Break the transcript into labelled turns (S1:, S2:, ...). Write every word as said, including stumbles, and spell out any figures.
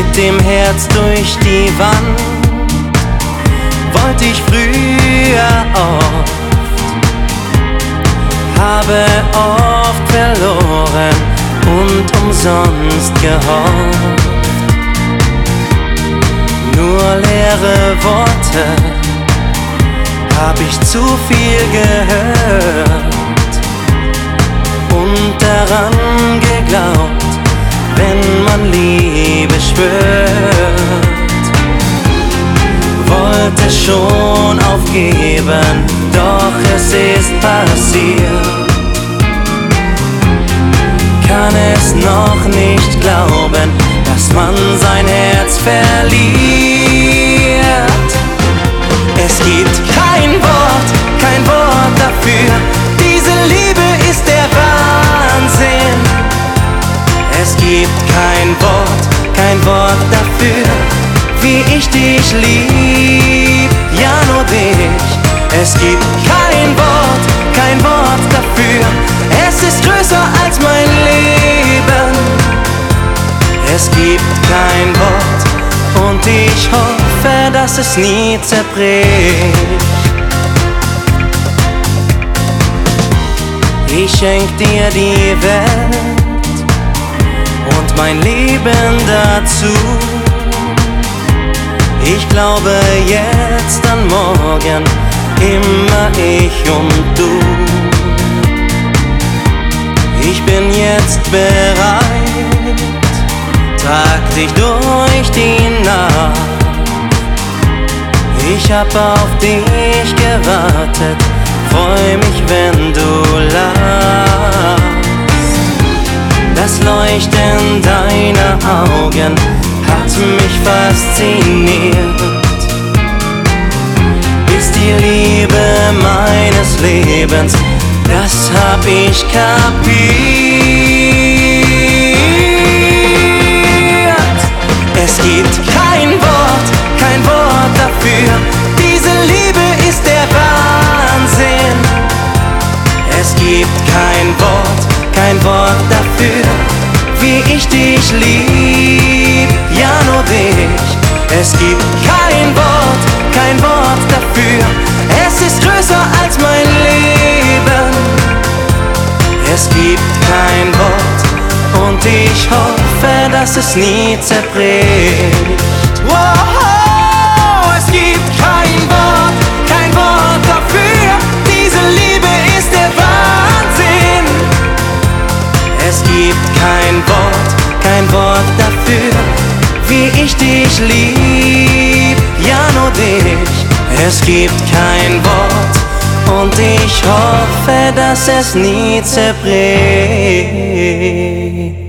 S1: mit dem Herz durch die Wand. Wollte ich früher oft, habe oft verloren und umsonst gehofft. Nur leere Worte, hab ich zu viel gehört und daran geglaubt, wenn man Liebe schwört. Wollte schon aufgeben, doch es ist passiert. Kann es noch nicht glauben, dass man sein Herz verliert. Es gibt kein Wort, kein Wort dafür. Diese Liebe ist der Wahnsinn. Es gibt kein Wort, kein Wort dafür, wie ich dich lieb, ja nur dich. Es gibt kein Wort, kein Wort dafür. Es ist größer als mein Leben. Es gibt kein Wort und ich hoffe, dass es nie zerbricht. Ich schenk dir die Welt und mein Leben dazu. Ich glaube jetzt an morgen, immer ich und du. Ich bin jetzt bereit, trag dich durch die Nacht. Ich hab auf dich gewartet, freu mich, wenn du lachst. Das Leuchten deiner Augen hat mich fasziniert. Bist die Liebe meines Lebens, das hab ich kapiert. Es gibt kein Wort, kein Wort dafür. Diese Liebe ist der Wahnsinn. Es gibt kein Wort, kein Wort dafür, wie ich dich lieb, ja nur dich. Es gibt kein Wort, kein Wort dafür. Es ist größer als mein Leben. Es gibt kein Wort und ich hoffe, dass es nie zerbricht. Wow, es gibt kein Wort, kein Wort dafür. Diese Liebe ist der Wahnsinn. Es gibt kein Wort, kein Wort dafür, wie ich dich lieb, ja nur dich. Es gibt kein Wort und ich hoffe, dass es nie zerbricht.